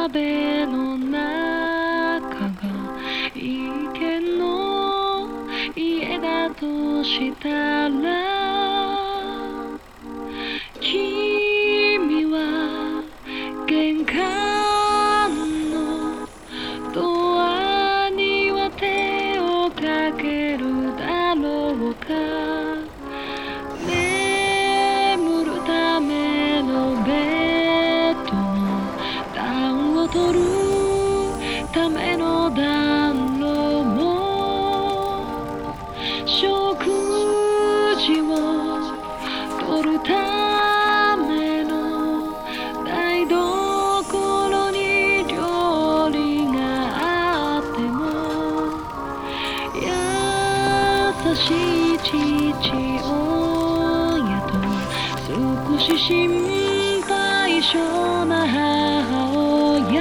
壁の中が池の家だとしたら、君は玄関のドアには手をかけるだろうか。眠るためのベッドの暖を取るための暖炉も、食事をとるための台所に料理があっても、優しい父親と少し心配性な母親、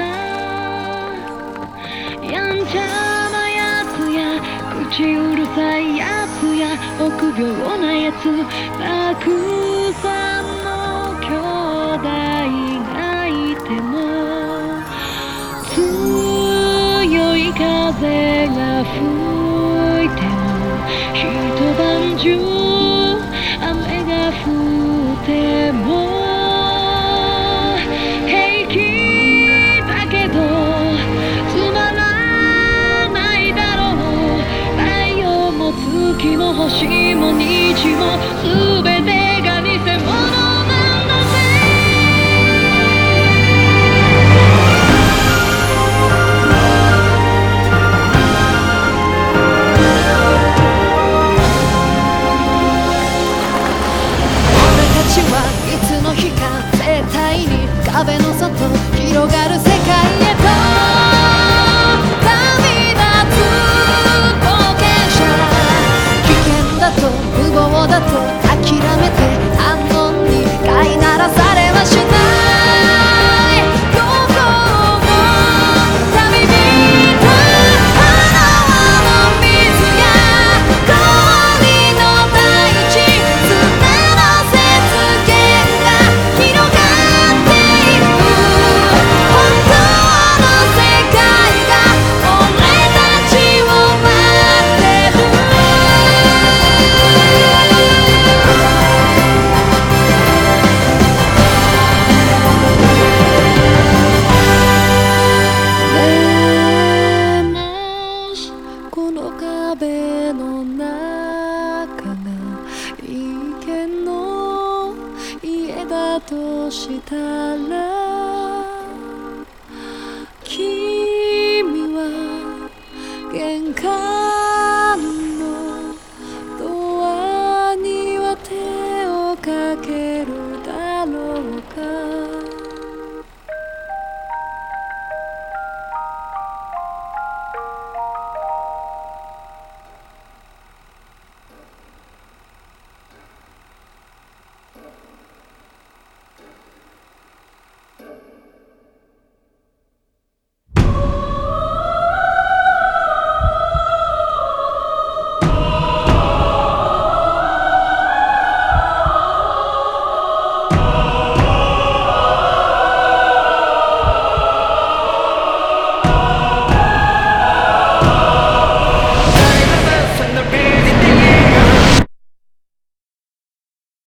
やんちゃなやつや口うるさいやつや臆病なやつ、たくさんの兄弟がいても、強い風が吹いても、一晩中雨が降っても平気だけどつまらないだろう。太陽も月も星も日も全てが偽物なんだぜ。俺たちはいつの日か絶対に壁の外広がる世界へと旅立つ冒険者。危険だと無謀だと諦めて反応に飼いならされはしない。どこも旅人、花の水や氷の大地、砂の雪原が広がっていく。本当の世界が俺たちを待ってる。でもこの壁の中が池の家だとしたら、君は玄関